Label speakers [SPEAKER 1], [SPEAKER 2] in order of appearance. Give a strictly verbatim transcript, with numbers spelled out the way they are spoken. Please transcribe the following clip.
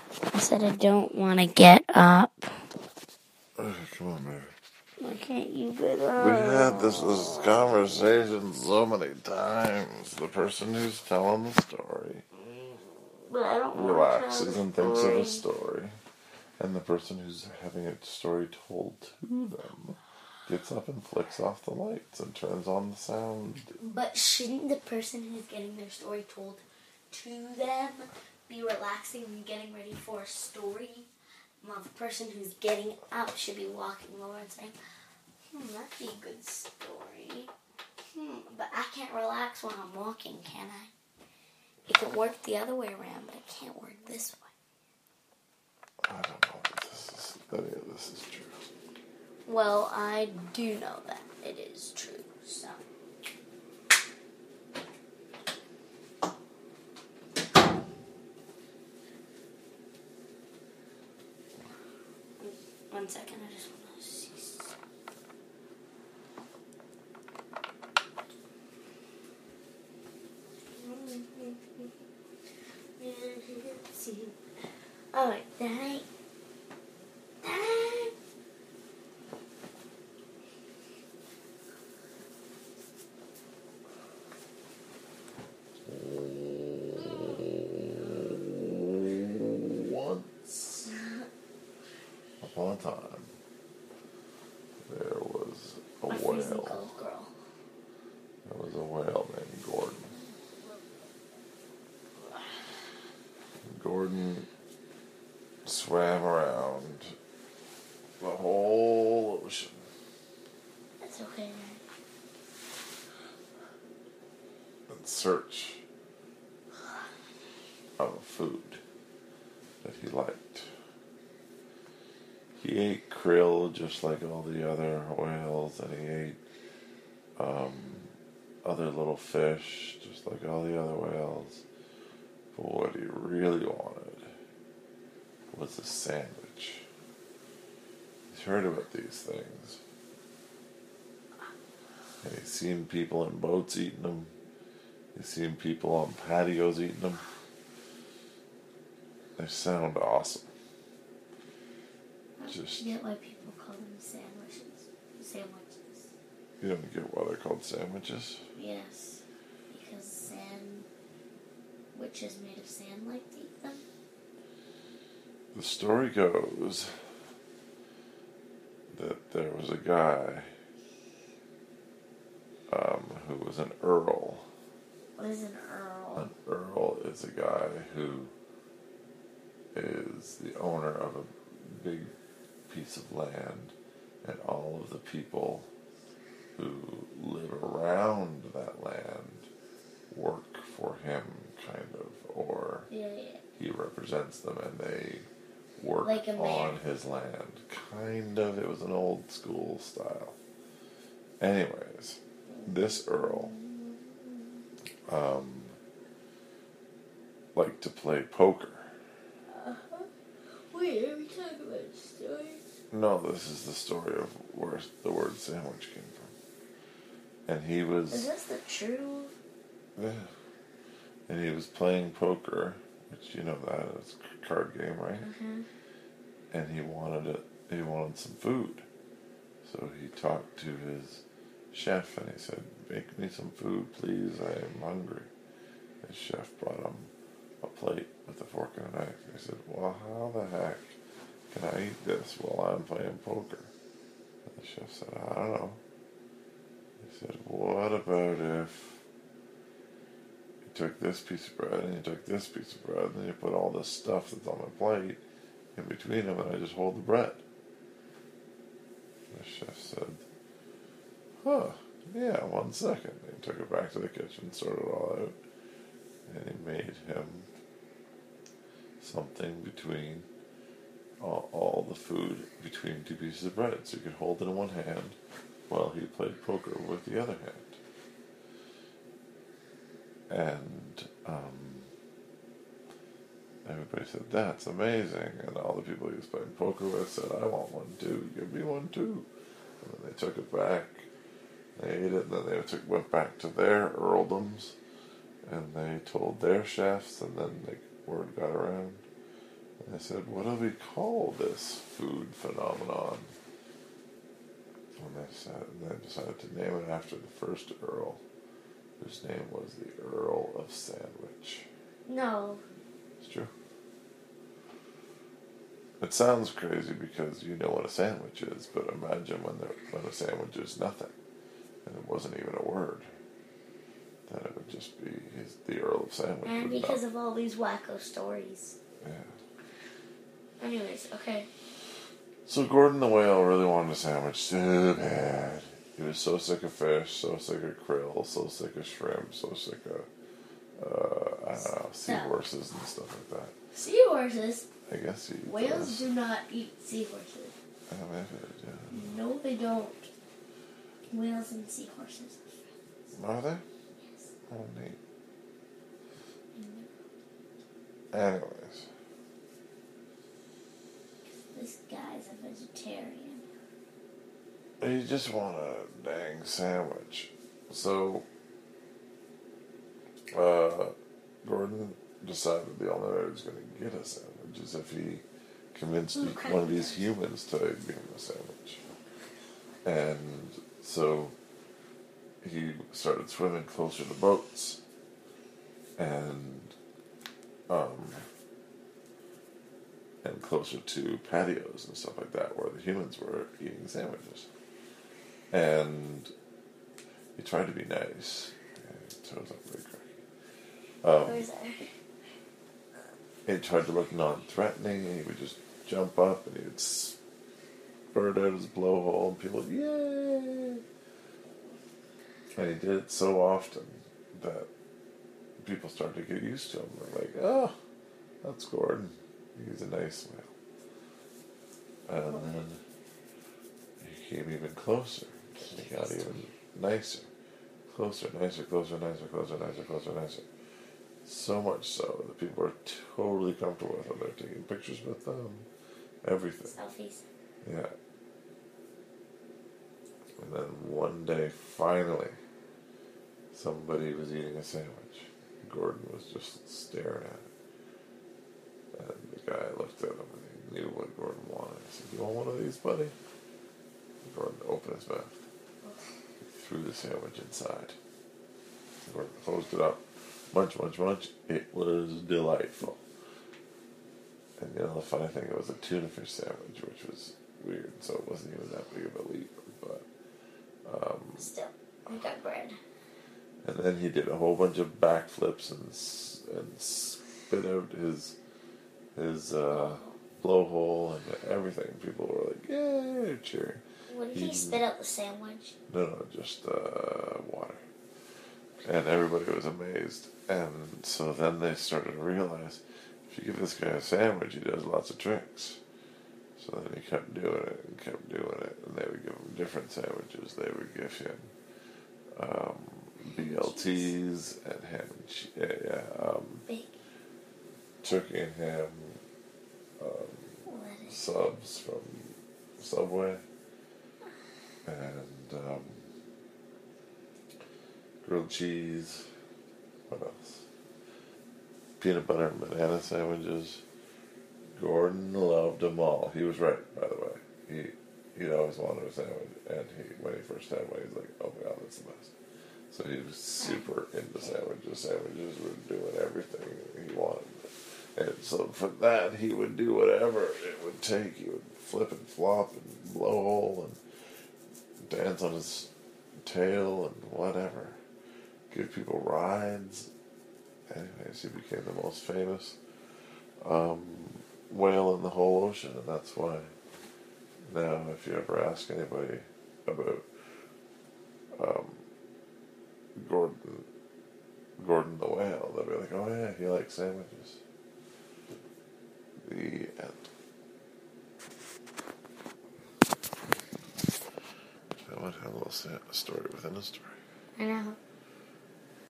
[SPEAKER 1] I said I don't want to get up.
[SPEAKER 2] Oh, come on, man.
[SPEAKER 1] Why can't you get up?
[SPEAKER 2] We had this, this conversation so many times. The person who's telling the story
[SPEAKER 1] But I don't
[SPEAKER 2] relaxes and thinks of a
[SPEAKER 1] story.
[SPEAKER 2] story. And the person who's having a story told to them gets up and flicks off the lights and turns on the sound.
[SPEAKER 1] But shouldn't the person who's getting their story told to them be relaxing and getting ready for a story? While the person who's getting up should be walking over and saying, hmm, that'd be a good story. Hmm, but I can't relax when I'm walking, can I? It can work the other way around, but it can't work this way.
[SPEAKER 2] I don't know if this is, any of this is true.
[SPEAKER 1] Well, I do know that it is true, so. One second, I just want to see. Let's see. Alright, that. That.
[SPEAKER 2] Once upon a time, there was a
[SPEAKER 1] My freezing
[SPEAKER 2] whale.
[SPEAKER 1] cold girl.
[SPEAKER 2] There was a whale named Gordon. Gordon swam around the whole ocean.
[SPEAKER 1] That's okay.
[SPEAKER 2] In search of food that he liked. He ate krill just like all the other whales, and he ate um, other little fish just like all the other whales. But what he really wanted was a sandwich. He's heard about these things. And he's seen people in boats eating them. He's seen people on patios eating them. They sound awesome.
[SPEAKER 1] I
[SPEAKER 2] Just
[SPEAKER 1] forget why people call them sandwiches. Sandwiches.
[SPEAKER 2] you don't get why they're called sandwiches.
[SPEAKER 1] Yes, because sand, which is made of sand, like to eat them.
[SPEAKER 2] The story goes that there was a guy um, who was an earl.
[SPEAKER 1] What is an earl?
[SPEAKER 2] An earl is a guy who is the owner of a big piece of land, and all of the people who live around that land work for him, kind of, or
[SPEAKER 1] Yeah, yeah.
[SPEAKER 2] he represents them and they work
[SPEAKER 1] Like a man.
[SPEAKER 2] on his land. Kind of, it was an old school style. Anyways, this earl um, liked to play poker.
[SPEAKER 1] Uh-huh. Wait, are we talking about a story?
[SPEAKER 2] No, this is the story of where the word sandwich came from. And he was...
[SPEAKER 1] Is this the true?
[SPEAKER 2] Yeah. And he was playing poker, which you know that, it's a card game, right?
[SPEAKER 1] Mm-hmm.
[SPEAKER 2] And he wanted it, he wanted some food. So he talked to his chef and he said, make me some food, please, I am hungry. His chef brought him a plate with a fork and a knife. He said, well, how the heck can I eat this while I'm playing poker? And the chef said, I don't know. He said, what about if you took this piece of bread and you took this piece of bread and then you put all this stuff that's on my plate in between them and I just hold the bread? The chef said, huh, yeah, one second. He took it back to the kitchen, sorted it all out, and he made him something between all, all the food between two pieces of bread, so he could hold it in one hand while he played poker with the other hand. And um, everybody said, that's amazing. And all the people he was playing poker with said, I want one too, give me one too. And then they took it back, they ate it, and then they took, went back to their earldoms, and they told their chefs, and then the word got around. I said, what do we call this food phenomenon? And they said, and they decided to name it after the first Earl, whose name was the Earl of Sandwich.
[SPEAKER 1] No.
[SPEAKER 2] It's true. It sounds crazy because you know what a sandwich is, but imagine when there, when a sandwich is nothing, and it wasn't even a word. Then it would just be his, the Earl of Sandwich.
[SPEAKER 1] And because not. of all these wacko stories.
[SPEAKER 2] Yeah.
[SPEAKER 1] Anyways, okay.
[SPEAKER 2] So Gordon the Whale really wanted a sandwich so bad. He was so sick of fish, so sick of krill, so sick of shrimp, so sick of, uh, I don't know, seahorses and stuff like that.
[SPEAKER 1] Seahorses?
[SPEAKER 2] I guess he
[SPEAKER 1] Whales
[SPEAKER 2] does.
[SPEAKER 1] do not eat seahorses.
[SPEAKER 2] I mean, yeah.
[SPEAKER 1] No, they don't. Whales and seahorses.
[SPEAKER 2] Are they?
[SPEAKER 1] Yes.
[SPEAKER 2] Oh, neat. Mm-hmm. Anyways.
[SPEAKER 1] This guy's a vegetarian.
[SPEAKER 2] You just want a dang sandwich. So, uh, Gordon decided the only way he was going to get a sandwich is if he convinced Ooh, one of these humans to give him a sandwich. And so he started swimming closer to boats and um, and closer to patios and stuff like that where the humans were eating sandwiches. And he tried to be nice. It turns out really cracky. Um,
[SPEAKER 1] Where's that?
[SPEAKER 2] He tried to look non-threatening, and he would just jump up and he would spurt out his blowhole, and people would, yay! And he did it so often that people started to get used to him. They're like, oh, that's Gordon. He's a nice whale. And then he came even closer. And he got even nicer. Closer, nicer, closer, nicer, closer, nicer, closer, nicer. So much so that people were totally comfortable with him. They're taking pictures with them. Everything.
[SPEAKER 1] Selfies.
[SPEAKER 2] Yeah. And then one day, finally, somebody was eating a sandwich. Gordon was just staring at it. And the guy looked at him and he knew what Gordon wanted. He said, you want one of these, buddy? And Gordon opened his mouth. He threw the sandwich inside. Gordon closed it up. Munch, munch, munch. It was delightful. And you know, the funny thing, it was a tuna fish sandwich, which was weird, so it wasn't even that big of a leap. But, um...
[SPEAKER 1] still, we got bread.
[SPEAKER 2] And then he did a whole bunch of backflips and and spit out his his uh, blowhole and everything. People were like, "Yay!" cheering.
[SPEAKER 1] What did he, he spit out the sandwich?
[SPEAKER 2] No, no, just uh, water. And everybody was amazed. And so then they started to realize, if you give this guy a sandwich, he does lots of tricks. So then he kept doing it and kept doing it, and they would give him different sandwiches. They would give him um, B L Ts and ham and cheese. Yeah, yeah. Um,
[SPEAKER 1] Big.
[SPEAKER 2] Turkey and ham um, subs from Subway. And um, grilled cheese. What else? Peanut butter and banana sandwiches. Gordon loved them all. He was right, by the way. He he always wanted a sandwich, and he when he first had one, he was like, "Oh my God, that's the best." So he was super into sandwiches. Sandwiches were doing everything he wanted, and so for that he would do whatever it would take. He would flip and flop and blow hole and dance on his tail and whatever. Give people rides. Anyways, he became the most famous um, whale in the whole ocean, and that's why now if you ever ask anybody about um, Gordon Gordon the whale, they'll be like, oh yeah, he likes sandwiches. The end. I want to have a little story within a story.
[SPEAKER 1] I know.